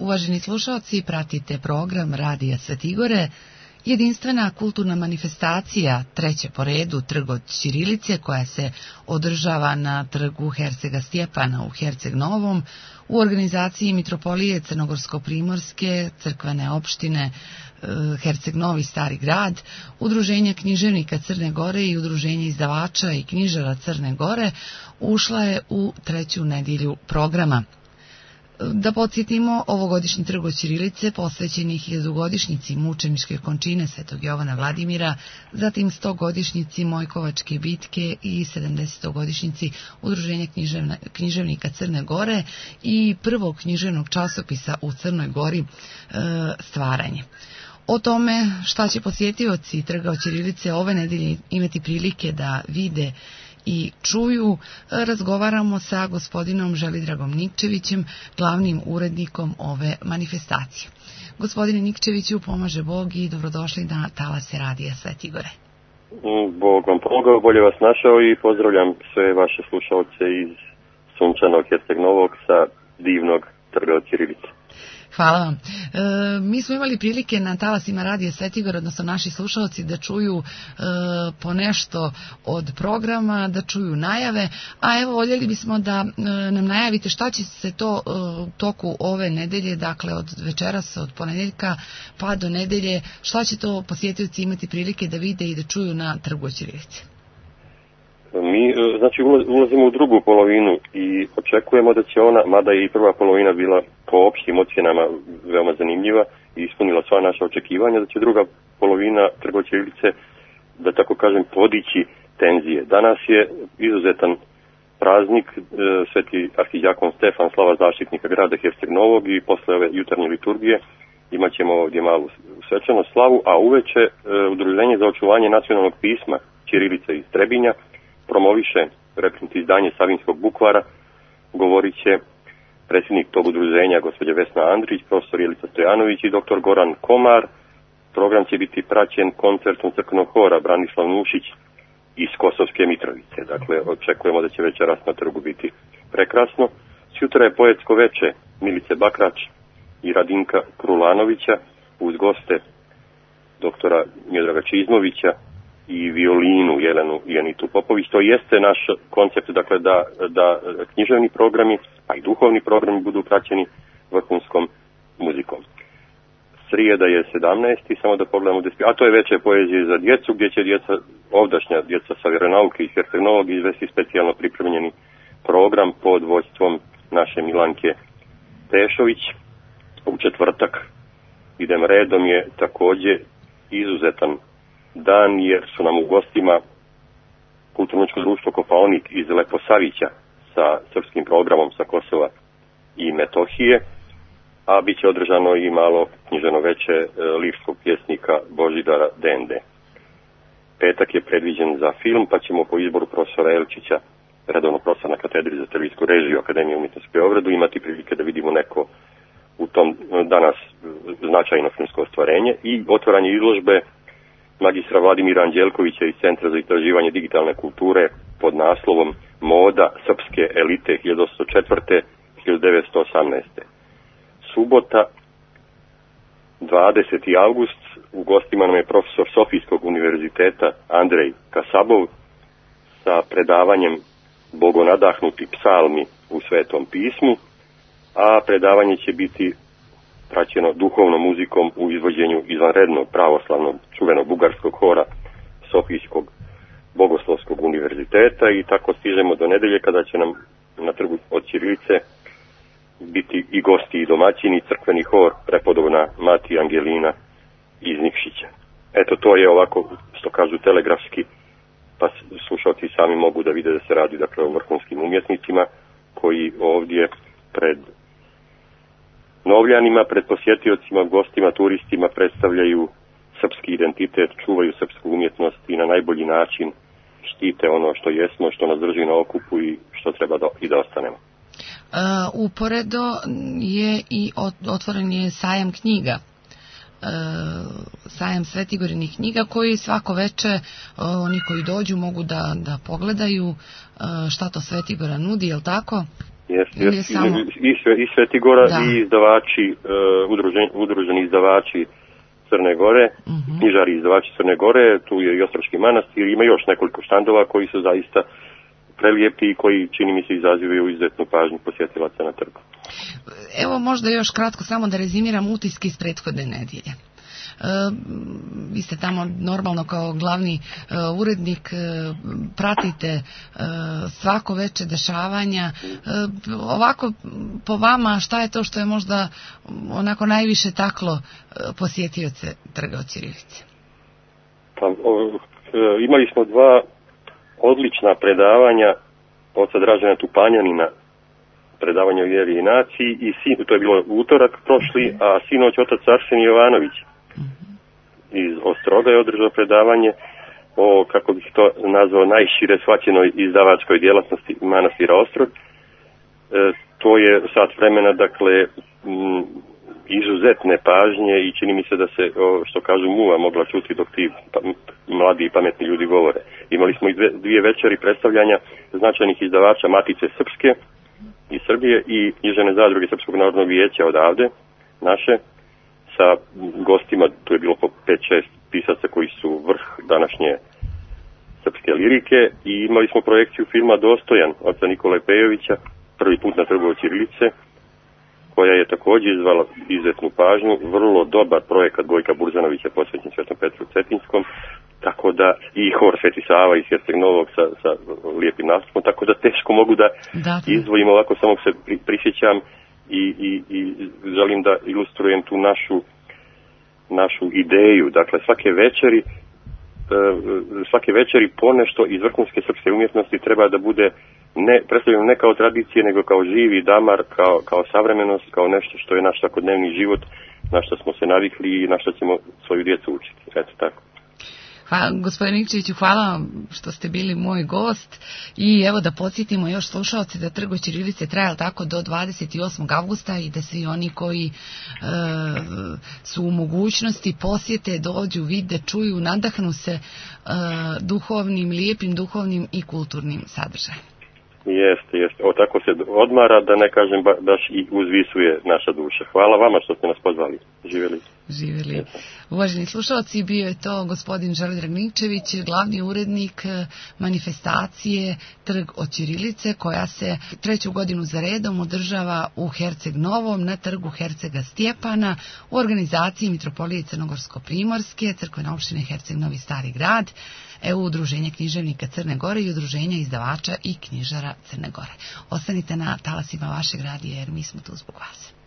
Uvaženi slušalci, pratite program Radija Svetigore, jedinstvena kulturna manifestacija, treće po redu Trg od ćirilice, koja se održava na trgu Hercega Stjepana u Herceg Novom u organizaciji Mitropolije Crnogorsko-primorske crkvene opštine Herceg Novi Stari grad, Udruženja književnika Crne Gore i Udruženja izdavača i knjižara Crne Gore, ušla je u treću nedjelju programa. Da podsjetimo, ovogodišnji Trg od ćirilice posvećen je 1000-godišnjici mučeničke končine Svetog Jovana Vladimira, zatim 100-godišnjici Mojkovačke bitke i 70-godišnjici Udruženja književnika Crne Gore i prvog književnog časopisa u Crnoj Gori Stvaranje. O tome šta će posjetioci Trga od ćirilice ove nedelje imati prilike da vide i čuju, razgovaramo sa gospodinom Želidragom Nikčevićem, glavnim urednikom ove manifestacije. Gospodine Nikčeviću, pomaže Bog i dobrodošli na talase Radija Svetigore. Bog vam pomogao, bolje vas našao i pozdravljam sve vaše slušalce iz sunčanog Herceg Novog sa divnog Trga od ćirilice. Hvala vam. Mi smo imali prilike na talasima Radija Svetigora, odnosno naši slušalci, da čuju po nešto od programa, da čuju najave, a evo voljeli bismo da nam najavite šta će se to u toku ove nedelje, dakle od večeras, od ponedjeljka pa do nedelje, šta će to posjetioci imati prilike da vide i da čuju na Trgu od ćirilice? Mi, znači, ulazimo u drugu polovinu i očekujemo da će ona, mada je i prva polovina bila po opštim ocjenama veoma zanimljiva i ispunila sva naša očekivanja, da će druga polovina Trga od ćirilice, da tako kažem, podići tenzije. Danas je izuzetan praznik, sveti arhidjakon Stefan, slava zaštitnika grada Herceg Novog, i posle ove jutarnje liturgije imat ćemo ovdje malu svečanu slavu, a uveče Udruženje za očuvanje nacionalnog pisma ćirilice iz Trebinja promoviše reprint izdanje Savinskog bukvara. Govorit će predsjednik tog udruženja gospođa Vesna Andrić, profesor Jelica Stojanović i doktor Goran Komar. Program će biti praćen koncertom crkvenog hora Branislav Nušić iz Kosovske Mitrovice. Dakle, očekujemo da će večeras na trgu biti prekrasno. Sutra je poetsko veče Milice Bakrač i Radinka Krulanovića uz goste doktora Miodraga Čizmovića i violinu Jelenu i Anitu Popović. To jeste naš koncept, dakle, da književni programi, pa i duhovni programi budu praćeni vrhunskom muzikom. Srijeda je 17. samo da pogledamo, a to je veče poezije za djecu, gdje će ovdašnja djeca sa vjeronauke iz Herceg Novog izvesti specijalno pripremljeni program pod vodstvom naše Milanke Tešović. U četvrtak, idem redom, je također izuzetan dan, jer su nam u gostima Kulturno-umjetničko društvo Kopaonik iz Leposavića sa srpskim programom sa Kosova i Metohije, a bit će održano i malo književno veče lirskog pjesnika Božidara Dende. Petak je predviđen za film, pa ćemo po izboru profesora Elčića, redovno profesor na katedri za televizijsku režiju Akademije umjetnosti u Beogradu, imati prilike da vidimo neko u tom danas značajno filmsko ostvarenje i otvaranje izložbe magistra Vladimira Anđelkovića iz Centra za istraživanje digitalne kulture pod naslovom Moda srpske elite 1804-1918. Subota, 20. avgust, u gostima nam je profesor Sofijskog univerziteta Andrej Kasabov sa predavanjem Bogonadahnuti psalmi u Svetom pismu, a predavanje će biti praćeno duhovnom muzikom u izvođenju izvanrednog pravoslavnog čuvenog bugarskog hora Sofijskog bogoslovskog univerziteta, i tako stižemo do nedelje kada će nam na Trgu od ćirilice biti i gosti i domaćini, crkveni hor prepodobna Mati Angelina iz Nikšića. Eto, to je ovako, što kažu, telegrafski, pa slušalci sami mogu da vide da se radi, dakle, o vrhunskim umjetnicima koji ovdje pred novljanima, pred posjetiocima, gostima, turistima predstavljaju srpski identitet, čuvaju srpsku umjetnost i na najbolji način štite ono što jesmo, što nas drži na okupu i što treba da ostanemo. Uporedo je i otvoren je sajam knjiga, sajam Svetigorinih knjiga, koji svako veče oni koji dođu mogu da pogledaju šta to Svetigora nudi, je li tako? I Svetigora i izdavači, udruženi izdavači Crne Gore, knjižari izdavači Crne Gore, tu je i Ostroški manastir, ima još nekoliko štandova koji su zaista prelijepi i koji, čini mi se, izazivaju izuzetnu pažnju posjetilaca na trgu. Evo možda još kratko samo da rezimiram utiske iz prethodne nedjelje. Vi ste tamo normalno kao glavni urednik, pratite svako veće dešavanja. Ovako po vama šta je to što je možda onako najviše taklo posjetioce trga od ćirilice? Pa, imali smo 2 odlična predavanja od Dražena Tupanjanina, predavanje o vjeri i naciji, i to je bilo utorak prošli, a sinoć otac Arsenij Jovanović iz Ostroga je održao predavanje o, kako bih to nazvao, najšire shvaćenoj izdavačkoj djelatnosti manastira Ostrog. To je sat vremena, dakle, izuzetne pažnje i čini mi se da se, što kažu, muva mogla čuti dok ti mladi i pametni ljudi govore. Imali smo i 2 večeri predstavljanja značajnih izdavača Matice Srpske iz Srbije i književne zadruge Srpskog narodnog vijeća odavde, naše, sa gostima. Tu je bilo po 5-6 pisaca koji su vrh današnje srpske lirike, i imali smo projekciju filma Dostojan oca Nikole Pejovića, prvi put na trgu od ćirilice, koja je također izvala izuzetnu pažnju. Vrlo dobar projekat Gojka Burzanovića posvećen Svetom Petru Cetinskom, tako da, i hor Sveti Sava iz Herceg Novog sa lijepim nastupom, tako da teško mogu da izdvojim, ovako samo se prisjećam i želim da ilustrujem tu našu ideju. Dakle, svake večeri ponešto iz vrhunske srpske umjetnosti treba da bude predstavljeno ne kao tradicije, nego kao živi damar, kao savremenost, kao nešto što je naš svakodnevni život, na što smo se navikli i na što ćemo svoju djecu učiti. Eto tako. Hvala, gospodine Nikčeviću, hvala vam što ste bili moj gost, i evo da podsjetimo još slušalce da trg od ćirilice traje tako do 28. avgusta i da svi oni koji su u mogućnosti posjete, dođu, vide, čuju, nadahnu se duhovnim, lijepim duhovnim i kulturnim sadržajem. Jeste. Tako se odmara, da ne kažem baš i uzvisuje naša duša. Hvala vama što ste nas pozvali. Živjeli. Uvaženi slušalci, bio je to gospodin Želimir Nikčević, glavni urednik manifestacije Trg od ćirilice, koja se 3. godinu za redom održava u Herceg Novom na trgu Hercega Stjepana u organizaciji Mitropolije Crnogorsko-Primorske, crkvene opštine Herceg Novi Stari Grad, Udruženja književnika Crne Gore i Udruženja izdavača i knjižara Crne Gore. Ostanite na talasima vašeg radija jer mi smo tu zbog vas.